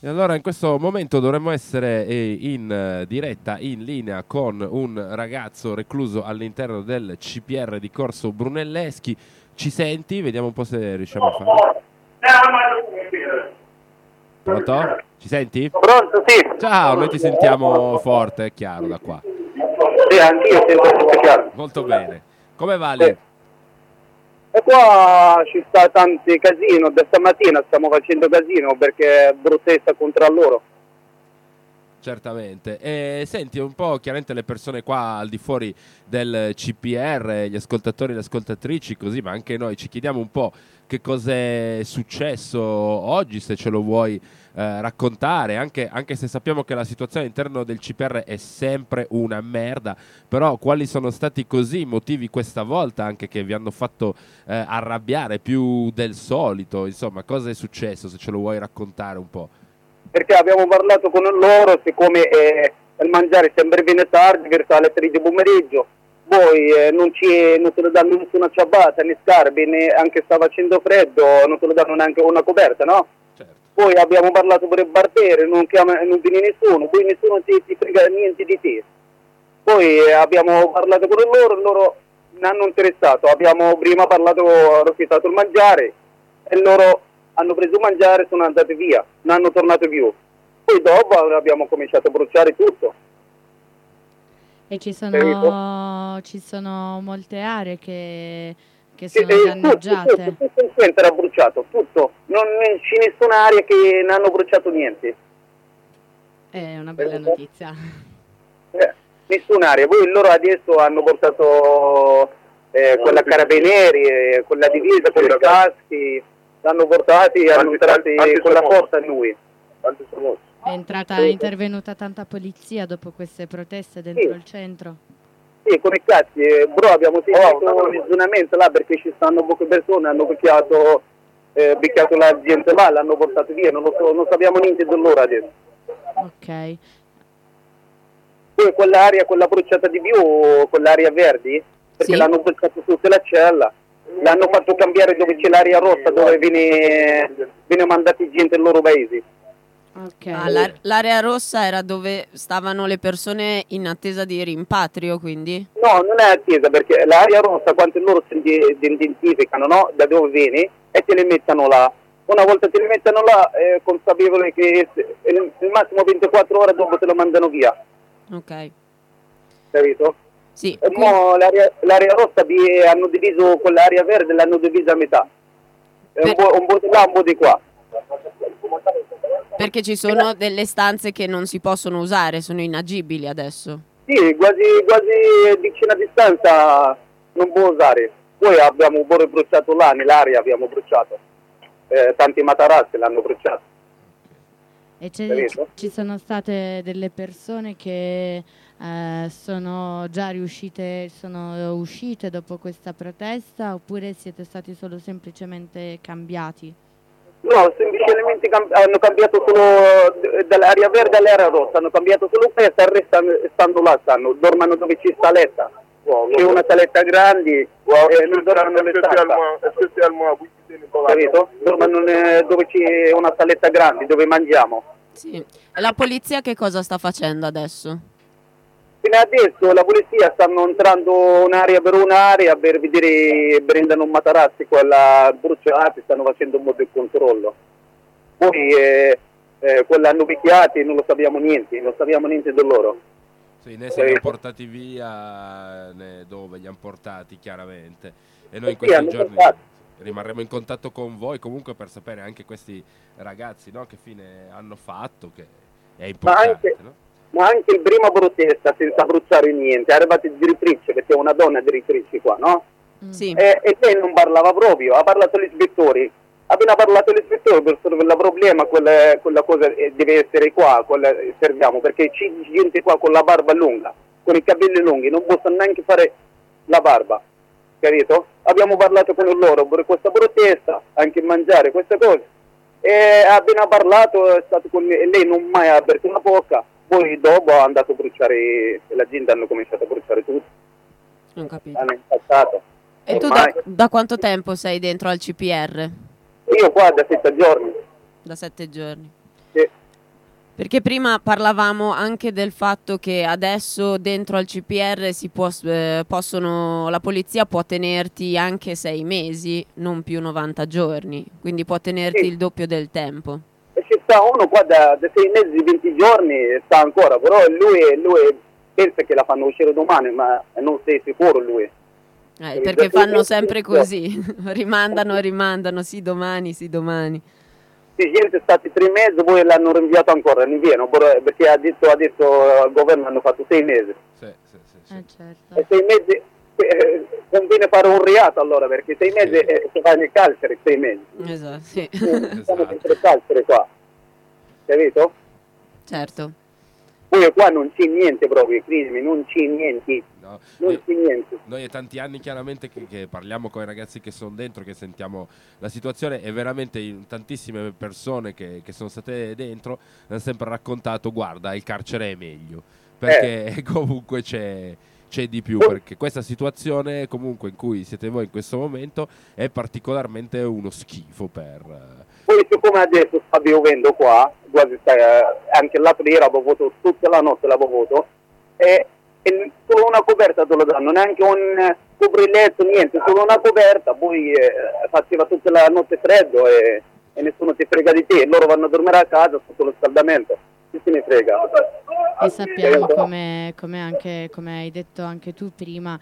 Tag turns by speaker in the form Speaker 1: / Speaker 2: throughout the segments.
Speaker 1: E allora in questo momento dovremmo essere in diretta, in linea con un ragazzo recluso all'interno del CPR di Corso Brunelleschi. Ci senti? Vediamo un po' se riusciamo a farlo. Pronto? Ci senti?
Speaker 2: Pronto, sì.
Speaker 1: Ciao, noi ti sentiamo forte e chiaro da qua.
Speaker 2: Sì, anch'io sento tutto chiaro.
Speaker 1: Molto bene. Come va lì?
Speaker 2: Sì. E qua ci sta tanti casino, da stamattina stiamo facendo casino perché è protesta contro loro.
Speaker 1: Certamente. E senti un po', chiaramente le persone qua al di fuori del CPR, gli ascoltatori e le ascoltatrici, così, ma anche noi ci chiediamo un po' che cos'è successo oggi, se ce lo vuoi raccontare, anche se sappiamo che la situazione all'interno del CPR è sempre una merda, però quali sono stati così i motivi questa volta anche che vi hanno fatto arrabbiare più del solito, insomma, cosa è successo, se ce lo vuoi raccontare un po'.
Speaker 2: Perché abbiamo parlato con loro, siccome il mangiare sempre viene tardi, verso le 3 di pomeriggio, poi non te lo danno nessuna ciabatta, né scarpe, né anche sta facendo freddo, non te lo danno neanche una coperta, no?
Speaker 1: Certo.
Speaker 2: Poi abbiamo parlato per il barbiere, non viene nessuno, poi nessuno ti frega niente di te. Poi abbiamo parlato con loro non hanno interessato, abbiamo prima parlato, rifiutato il mangiare e loro hanno preso il mangiare e sono andati via, non hanno tornato più. Poi dopo abbiamo cominciato a bruciare tutto.
Speaker 3: E ci sono molte aree che sono
Speaker 2: Tutto
Speaker 3: danneggiate.
Speaker 2: il centro era bruciato, tutto, non c'è nessuna area che non hanno bruciato niente.
Speaker 3: È una bella notizia.
Speaker 2: Nessuna area, poi loro adesso hanno portato con la carabinieri, con la divisa, con i caschi, l'hanno portati, hanno entrato con la forza a noi.
Speaker 3: È intervenuta tanta polizia dopo queste proteste dentro il centro?
Speaker 2: Sì, come cazzi, però abbiamo sentito un ragionamento là perché ci stanno poche persone, hanno picchiato la gente là, l'hanno portato via, non sappiamo niente di loro adesso.
Speaker 3: Ok.
Speaker 2: Poi quell'area, quella bruciata di più, quell'area verdi, perché l'hanno bruciata tutta la cella, l'hanno fatto cambiare dove c'è l'area rossa, dove viene mandati gente nei loro paesi.
Speaker 4: Okay. L'area rossa era dove stavano le persone in attesa di rimpatrio, quindi?
Speaker 2: No, non è attesa, perché l'area rossa, quando loro si identificano, no? Da dove viene, e te le mettono là. Una volta te le mettono là, è consapevole che il massimo 24 ore dopo te lo mandano via.
Speaker 4: Ok.
Speaker 2: Capito?
Speaker 4: Sì.
Speaker 2: E mo l'area rossa hanno diviso con l'area verde, l'hanno divisa a metà. Un po' di là, un po' di qua.
Speaker 4: Perché ci sono delle stanze che non si possono usare, sono inagibili adesso.
Speaker 2: Sì, quasi vicino a distanza non può usare. Poi abbiamo pure bruciato là, nell'area abbiamo bruciato. Tanti materassi l'hanno bruciato.
Speaker 3: E ci sono state delle persone che sono già sono uscite dopo questa protesta, oppure siete stati solo semplicemente cambiati?
Speaker 2: No, semplicemente hanno cambiato solo dall'area verde all'area rossa, hanno cambiato solo questa, stando là, dormono dove c'è saletta. C'è una saletta grande, non dormono nelle capito? Dormono dove c'è una saletta grande, dove mangiamo.
Speaker 4: Sì. E la polizia che cosa sta facendo adesso?
Speaker 2: Fino adesso la polizia stanno entrando un'area per un'area per vedere, prendono un materassi, quella bruciata, stanno facendo un po' di controllo. Poi quella hanno picchiati, non lo sappiamo niente di loro.
Speaker 1: Sì, né se li hanno portati via né dove li hanno portati, chiaramente. E noi in questi giorni rimarremo in contatto con voi comunque per sapere anche questi ragazzi, no, che fine hanno fatto, che è importante, no?
Speaker 2: Ma anche il prima protesta senza bruciare niente, è arrivata direttrice, perché è una donna direttrice qua, no?
Speaker 4: Sì.
Speaker 2: E lei non parlava proprio, ha parlato all'ispettore. Appena parlato all'ispettore per risolvere il problema, quella cosa deve essere qua, serviamo, perché c'è gente qua con la barba lunga, con i capelli lunghi, non possono neanche fare la barba, capito? Abbiamo parlato con loro per questa protesta, anche mangiare queste cose, e appena parlato è stato con lei, non mai ha aperto una bocca. Poi dopo è andato a bruciare, la gente hanno cominciato a bruciare tutto.
Speaker 4: Non capito.
Speaker 2: Hanno impaccato.
Speaker 4: E tu da quanto tempo sei dentro al CPR?
Speaker 2: Io qua da 7 giorni.
Speaker 4: Da 7 giorni.
Speaker 2: Sì.
Speaker 4: Perché prima parlavamo anche del fatto che adesso dentro al CPR la polizia può tenerti anche 6 mesi, non più 90 giorni, quindi può tenerti il doppio del tempo.
Speaker 2: E ci sta uno qua da 6 mesi, 20 giorni, sta ancora, però lui pensa che la fanno uscire domani, ma non sei sicuro lui.
Speaker 4: Perché fanno sempre così, rimandano, sì domani.
Speaker 2: Sì, gente è stati 3 mesi, poi l'hanno rinviato ancora, non viene, perché ha detto al governo hanno fatto 6 mesi.
Speaker 1: Sì.
Speaker 3: Certo.
Speaker 2: E 6 mesi conviene fare un reato allora, perché 6 mesi si va nel carcere, 6 mesi.
Speaker 4: Esatto, sì.
Speaker 2: Siamo sempre carcere qua, capito?
Speaker 4: Certo.
Speaker 2: Poi qua non c'è niente proprio, crimini, non c'è niente.
Speaker 1: No.
Speaker 2: Non c'è niente.
Speaker 1: Noi è tanti anni chiaramente che parliamo con i ragazzi che sono dentro, che sentiamo la situazione, e veramente tantissime persone che sono state dentro hanno sempre raccontato: guarda, il carcere è meglio, perché comunque c'è di più, perché questa situazione comunque in cui siete voi in questo momento è particolarmente uno schifo
Speaker 2: Poi siccome adesso sta piovendo qua, quasi anche l'altro ieri avevo avuto, tutta la notte l'avevo avuto, e solo una coperta te lo danno, neanche un copriletto, niente, solo una coperta, poi faceva tutta la notte freddo e nessuno ti frega di te, loro vanno a dormire a casa sotto lo scaldamento, chi se ne frega.
Speaker 3: E sappiamo come hai detto anche tu prima,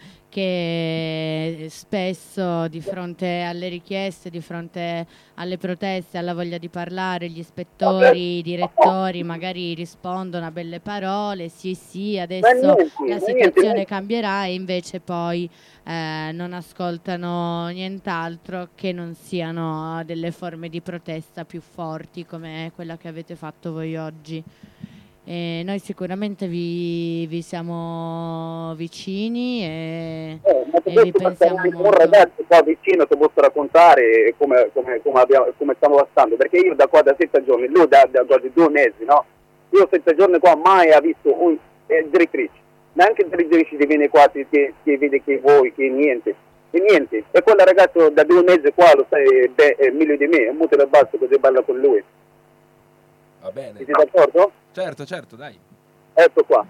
Speaker 3: che spesso di fronte alle richieste, di fronte alle proteste, alla voglia di parlare, gli ispettori, i direttori magari rispondono a belle parole, sì, adesso la situazione cambierà, e invece poi non ascoltano nient'altro che non siano delle forme di protesta più forti come quella che avete fatto voi oggi. E noi sicuramente vi siamo vicini e vi pensiamo molto.
Speaker 2: Un ragazzo qua vicino ti posso raccontare come stiamo passando, perché io da qua da 7 giorni, lui da quasi 2 mesi, no? Io 7 giorni qua mai ha visto un direttrice, neanche il direttrice ti viene qua, ti vede che vuoi, che niente. E quel ragazzo da 2 mesi qua lo sai meglio di me, è molto da basso così parla con lui.
Speaker 1: Va bene.
Speaker 2: Siete d'accordo?
Speaker 1: Certo, dai.
Speaker 2: Ecco qua.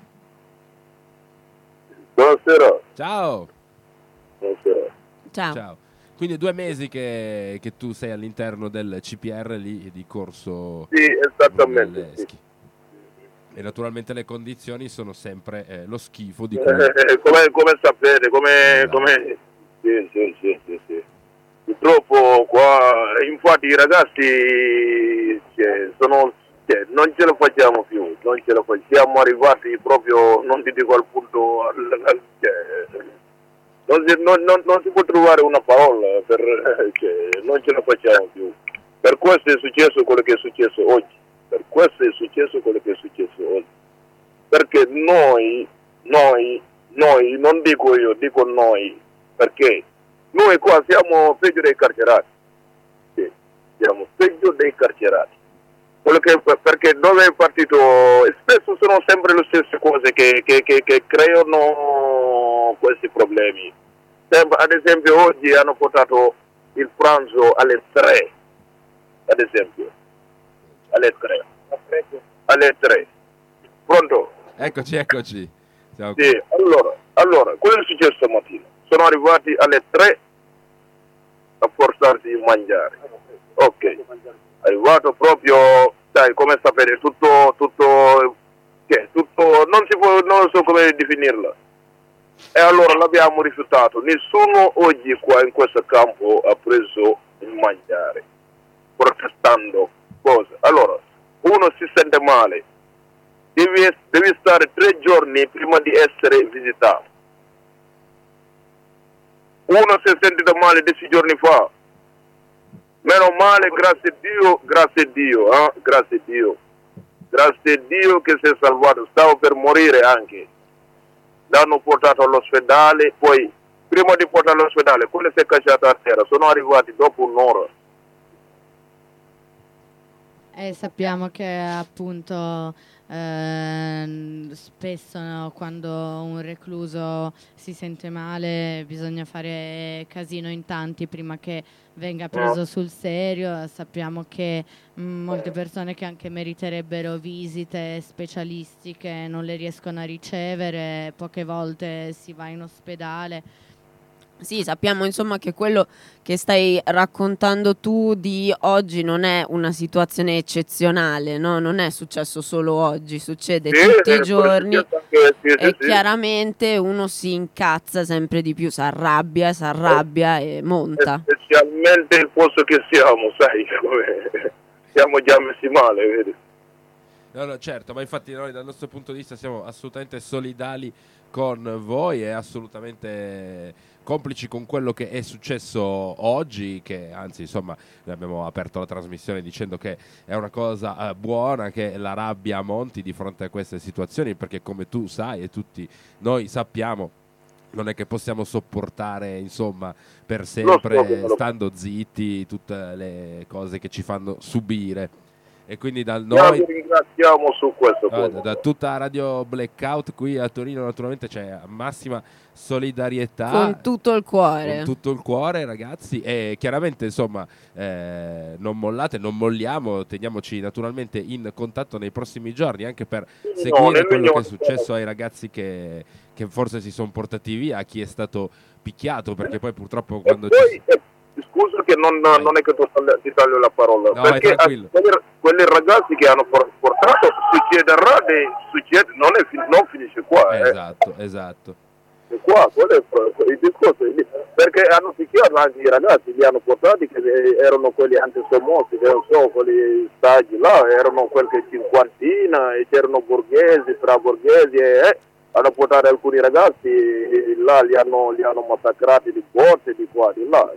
Speaker 5: Buonasera.
Speaker 1: Ciao.
Speaker 5: Buonasera.
Speaker 4: Ciao.
Speaker 1: Quindi 2 mesi che tu sei all'interno del CPR lì di Corso.
Speaker 5: Sì, esattamente. Sì.
Speaker 1: E naturalmente le condizioni sono sempre lo schifo di cui...
Speaker 5: come sapete, come... Sì. Purtroppo qua, infatti i ragazzi non ce lo facciamo più, siamo arrivati proprio, non ti dico al punto, non si può trovare una parola, non ce lo facciamo più. Per questo è successo quello che è successo oggi, perché noi, non dico io, dico noi, perché noi qua siamo peggio dei carcerati, siamo peggio dei carcerati. Perché dove è partito, spesso sono sempre le stesse cose che creano questi problemi. Ad esempio oggi hanno portato il pranzo alle 3, ad esempio, alle 3. Pronto?
Speaker 1: Eccoci.
Speaker 5: Sì, allora, quello è successo stamattina. Sono arrivati alle 3 a forzarsi a mangiare. Ok, è arrivato proprio, dai, come sapere, tutto, non so come definirla. E allora l'abbiamo rifiutato. Nessuno oggi qua in questo campo ha preso il mangiare, protestando cosa. Allora, uno si sente male, devi stare 3 giorni prima di essere visitato. Uno si è sentito male 10 giorni fa. Meno male, grazie a Dio che si è salvato. Stavo per morire anche. L'hanno portato all'ospedale, poi prima di portarlo all'ospedale, quello si è cacciato a terra. Sono arrivati dopo un'ora.
Speaker 3: Sappiamo che appunto spesso, no, quando un recluso si sente male bisogna fare casino in tanti prima che venga preso sul serio. Sappiamo che molte persone che anche meriterebbero visite specialistiche non le riescono a ricevere, poche volte si va in ospedale.
Speaker 4: Sì, sappiamo insomma che quello che stai raccontando tu di oggi non è una situazione eccezionale, no? Non è successo solo oggi, succede tutti i giorni e chiaramente uno si incazza sempre di più, si arrabbia e monta.
Speaker 5: Specialmente il posto che siamo, sai, siamo già messi male, vedi?
Speaker 1: No, certo, ma infatti noi dal nostro punto di vista siamo assolutamente solidali con voi e assolutamente complici con quello che è successo oggi, che anzi insomma noi abbiamo aperto la trasmissione dicendo che è una cosa buona che la rabbia monti di fronte a queste situazioni, perché come tu sai e tutti noi sappiamo non è che possiamo sopportare insomma per sempre stando zitti tutte le cose che ci fanno subire. E quindi
Speaker 5: noi ringraziamo su questo
Speaker 1: da tutta Radio Blackout qui a Torino naturalmente c'è massima solidarietà
Speaker 4: con tutto il cuore,
Speaker 1: ragazzi, e chiaramente insomma non mollate, non molliamo, teniamoci naturalmente in contatto nei prossimi giorni anche per seguire quello che è successo ai ragazzi che forse si sono portati via, a chi è stato picchiato, perché poi purtroppo quando
Speaker 5: scusa che non è che ti taglio la parola,
Speaker 1: no,
Speaker 5: perché quelli ragazzi che hanno portato non finisce qua.
Speaker 1: Esatto.
Speaker 5: E qua quello è il discorso, perché hanno picchiato anche i ragazzi, li hanno portati che erano quelli anche sommosi, che non so, quelli stagi là, erano quelli cinquantina e c'erano borghesi, tra borghesi hanno portato alcuni ragazzi là, li hanno massacrati di forze di qua di là.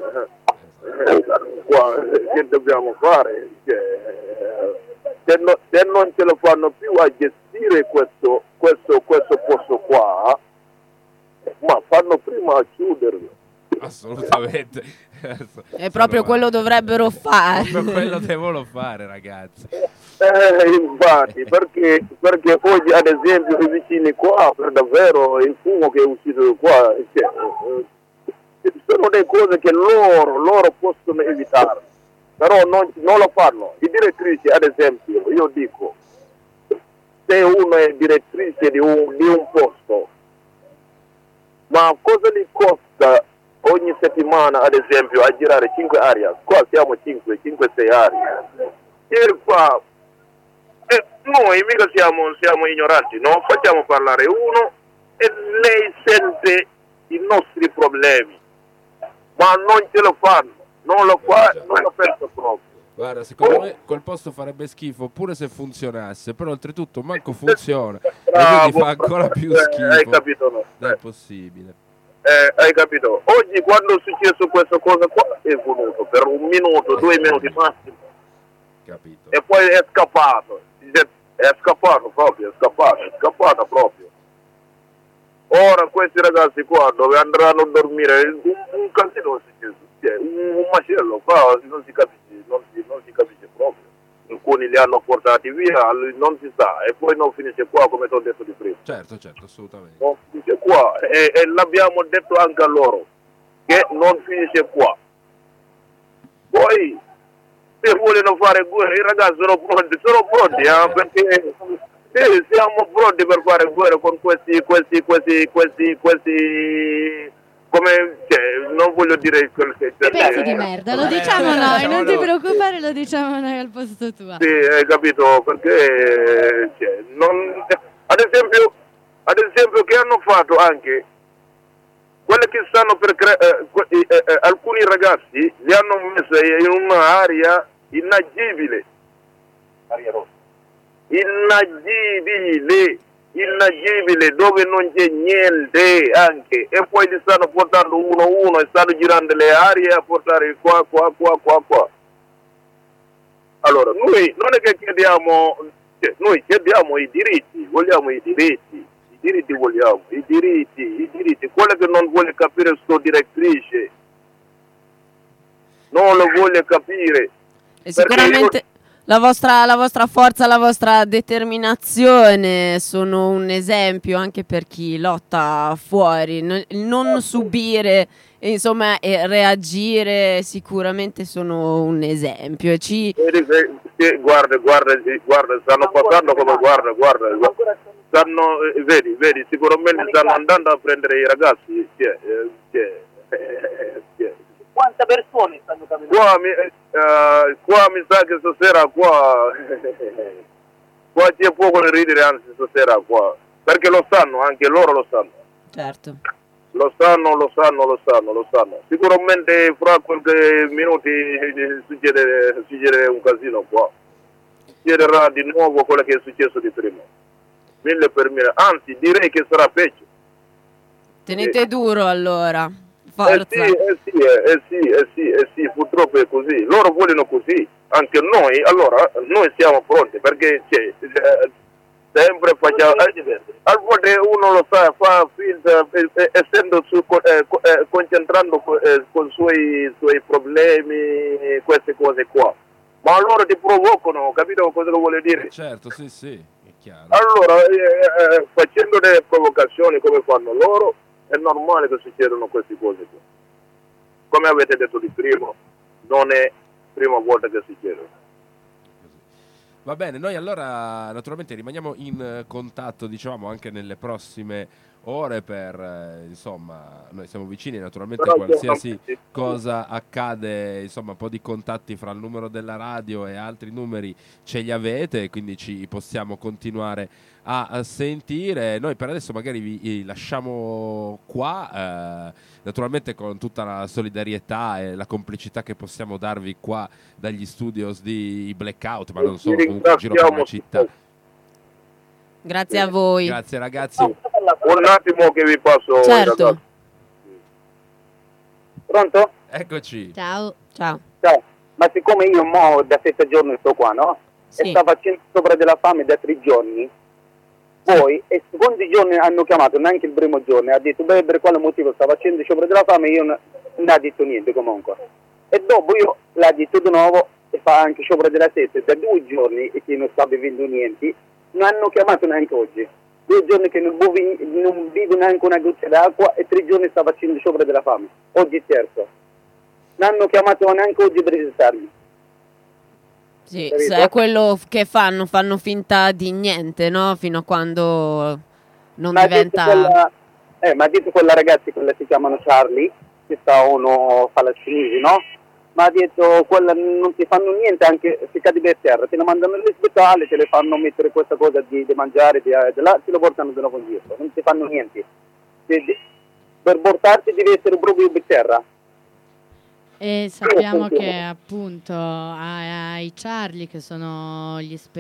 Speaker 5: Qua, che dobbiamo fare? Se non ce lo fanno più a gestire questo posto qua, ma fanno prima a chiuderlo.
Speaker 1: Assolutamente.
Speaker 4: È proprio quello dovrebbero fare.
Speaker 1: Proprio quello devono fare, ragazzi.
Speaker 5: Infatti, perché oggi ad esempio i vicini qua, per davvero il fumo che è uscito qua, sono delle cose che loro possono evitare, però non lo fanno. I direttrici, ad esempio, io dico, se uno è direttrice di un posto, ma cosa gli costa ogni settimana, ad esempio, a girare 5 aree? Qua siamo 5-6 aree. E qua noi mica siamo ignoranti, non facciamo parlare uno e lei sente i nostri problemi, ma non ce lo fanno, non lo penso proprio.
Speaker 1: Guarda, secondo me quel posto farebbe schifo pure se funzionasse, però oltretutto manco funziona.
Speaker 5: Bravo,
Speaker 1: e quindi fa ancora più schifo.
Speaker 5: Hai capito, no?
Speaker 1: Non è possibile.
Speaker 5: Hai capito? Oggi quando è successo questa cosa qua è venuto per 1 minuto, 2 minuti massimo.
Speaker 1: Capito.
Speaker 5: E poi è scappato. È scappato proprio. Ora questi ragazzi qua dove andranno a dormire, un casino è successo, un macello qua, non si capisce proprio. Alcuni li hanno portati via, non si sa, e poi non finisce qua come ti ho detto di prima.
Speaker 1: Certo, assolutamente.
Speaker 5: Non finisce qua, e l'abbiamo detto anche a loro, che non finisce qua. Poi se vogliono fare guerra, i ragazzi sono pronti, perché siamo pronti per fare guerra con questi come, non voglio dire quel che
Speaker 3: pezzi di merda, lo diciamo noi, non ti preoccupare, lo diciamo noi al posto tuo.
Speaker 5: Sì, hai capito, perché ad esempio che hanno fatto anche quelle che stanno per alcuni ragazzi li hanno messi in un'area inagibile, dove non c'è niente anche, e poi li stanno portando uno a uno e stanno girando le aree a portare qua. Allora noi non è che chiediamo, noi chiediamo i diritti, vogliamo i diritti, vogliamo i diritti. Quello che non vuole capire sto direttrice non lo vuole capire,
Speaker 4: e sicuramente La vostra forza, la vostra determinazione sono un esempio anche per chi lotta fuori. Il non subire, insomma, e reagire sicuramente sono un esempio.
Speaker 5: Guarda, stanno passando come stanno, vedi, sicuramente stanno andando a prendere i ragazzi.
Speaker 2: Quante persone stanno camminando?
Speaker 5: Qua mi sa che stasera qua c'è poco da ridere, anzi stasera qua, perché lo sanno, anche loro lo sanno.
Speaker 4: Certo.
Speaker 5: Lo sanno. Sicuramente fra qualche minuti succede un casino qua. Succederà di nuovo quello che è successo di prima. 1000 per 1000. Anzi, direi che sarà peggio.
Speaker 4: Tenete duro allora. Forza.
Speaker 5: Sì, purtroppo è così. Loro vogliono così. Anche noi, allora, noi siamo pronti, perché sempre facciamo, a volte uno lo fa finta, essendo concentrando con i suoi problemi, queste cose qua, ma loro ti provocano, capito cosa vuole dire?
Speaker 1: Certo, sì, è chiaro.
Speaker 5: Allora, facendo delle provocazioni come fanno loro, è normale che succedano queste cose qua. Come avete detto di prima, non è prima volta che succedono.
Speaker 1: Va bene, noi allora naturalmente rimaniamo in contatto, diciamo, anche nelle prossime ore per, insomma, noi siamo vicini, naturalmente
Speaker 5: Però
Speaker 1: qualsiasi cosa accade, insomma, un po' di contatti fra il numero della radio e altri numeri ce li avete, quindi ci possiamo continuare a sentire. Noi per adesso magari vi lasciamo qua, naturalmente con tutta la solidarietà e la complicità che possiamo darvi qua dagli studios di Blackout, ma non solo, comunque in giro per la città.
Speaker 4: Grazie a voi.
Speaker 1: Grazie ragazzi.
Speaker 5: Un attimo che vi passo.
Speaker 4: Certo.
Speaker 2: Pronto?
Speaker 1: Eccoci.
Speaker 4: Ciao.
Speaker 2: Ciao. Ma siccome io da 7 giorni sto qua, no?
Speaker 4: Sì.
Speaker 2: E sta facendo sopra della fame da 3 giorni. Poi, e secondi giorni hanno chiamato, neanche il primo giorno, ha detto, beh, per quale motivo sta facendo sopra della fame, io non ha detto niente comunque. E dopo io l'ha detto di nuovo, e fa anche sopra della sette, da 2 giorni e che non sta bevendo niente, non hanno chiamato neanche oggi. 2 giorni che non bevo neanche una goccia d'acqua e 3 giorni sta facendo sopra della fame. Oggi è terzo. Non hanno chiamato neanche oggi per visitarmi.
Speaker 4: Sì, se è quello che fanno finta di niente, no? Fino a quando non diventa...
Speaker 2: Ma ha detto quella ragazza, quella si chiamano Charlie, che sta uno palestinesi, no? Ma ha detto, quella non ti fanno niente, anche se cadi per terra, te la mandano all'ospedale, te le fanno mettere questa cosa di mangiare, di là, te lo portano di nuovo indietro, non ti fanno niente. Per portarti devi essere proprio per terra.
Speaker 3: E sappiamo che appunto ai Charlie, che sono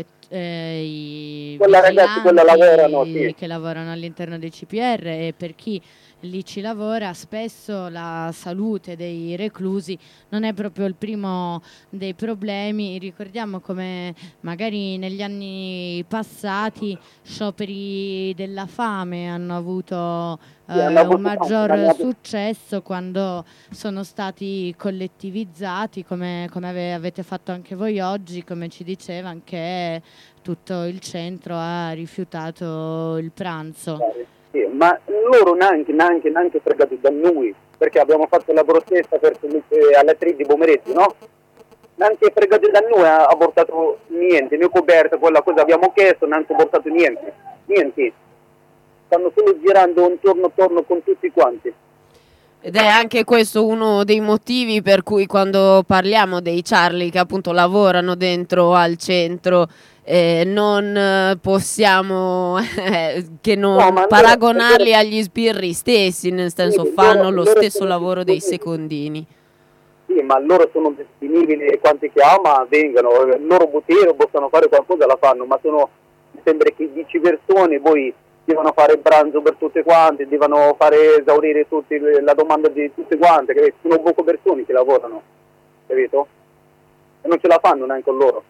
Speaker 3: i
Speaker 2: quella ragazzi, quella lavorano,
Speaker 3: sì, che lavorano all'interno dei CPR, e per chi lì ci lavora, spesso la salute dei reclusi non è proprio il primo dei problemi. Ricordiamo come magari negli anni passati scioperi della fame hanno avuto un maggior successo quando sono stati collettivizzati, come avete fatto anche voi oggi, come ci diceva anche tutto il centro ha rifiutato il pranzo.
Speaker 2: Sì, ma loro neanche fregati da noi, perché abbiamo fatto la protesta alle 3 di pomeriggio, no? Neanche fregati da noi ha portato niente, né coperta, quella cosa abbiamo chiesto, non hanno portato niente. Stanno solo girando intorno con tutti quanti.
Speaker 4: Ed è anche questo uno dei motivi per cui quando parliamo dei Charlie che appunto lavorano dentro al centro non possiamo che non paragonarli agli sbirri stessi, nel senso fanno lo stesso lavoro dei secondini.
Speaker 2: Sì, ma loro sono disponibili, quanti chiama vengano, il loro potere possono fare qualcosa, la fanno, ma sono, mi sembra che 10 persone, poi devono fare il pranzo per tutte quante, devono fare esaurire la domanda di tutte quante, che sono poche persone che lavorano, capito? E non ce la fanno neanche loro.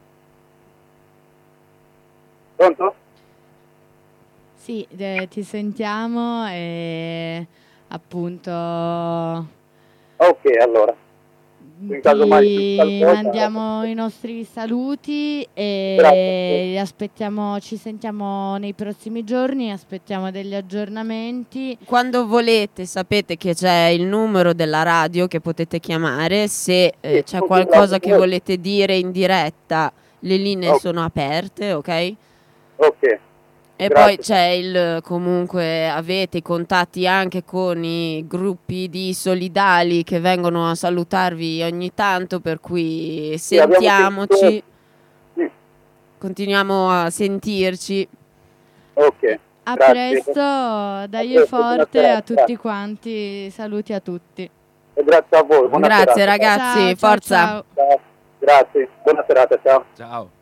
Speaker 2: Pronto?
Speaker 3: Sì, ti sentiamo e appunto...
Speaker 2: Ok, allora. in caso mai
Speaker 3: Ti
Speaker 2: qualcosa.
Speaker 3: mandiamo i nostri saluti e
Speaker 2: Grazie.
Speaker 3: aspettiamo, ci sentiamo nei prossimi giorni, aspettiamo degli aggiornamenti.
Speaker 4: Quando volete sapete che c'è il numero della radio che potete chiamare, se c'è
Speaker 2: sì,
Speaker 4: qualcosa che
Speaker 2: grazie.
Speaker 4: volete dire in diretta, le linee
Speaker 2: Ok.
Speaker 4: sono aperte, ok?
Speaker 2: Ok,
Speaker 4: E
Speaker 2: grazie.
Speaker 4: poi c'è comunque avete i contatti anche con i gruppi di solidali che vengono a salutarvi ogni tanto, per cui
Speaker 2: Sì, abbiamo
Speaker 4: sentiamoci,
Speaker 2: sentito- sì.
Speaker 4: continuiamo a sentirci.
Speaker 2: Ok,
Speaker 3: A
Speaker 2: grazie.
Speaker 3: presto, dai
Speaker 2: presto, buona
Speaker 3: forte
Speaker 2: serata,
Speaker 3: a tutti
Speaker 2: grazie.
Speaker 3: quanti, saluti a tutti.
Speaker 2: E grazie a voi, buona
Speaker 4: Grazie
Speaker 2: serata.
Speaker 4: ragazzi,
Speaker 3: Ciao, ciao,
Speaker 4: forza.
Speaker 3: ciao.
Speaker 2: Ciao. Grazie, buona serata, ciao.
Speaker 1: Ciao.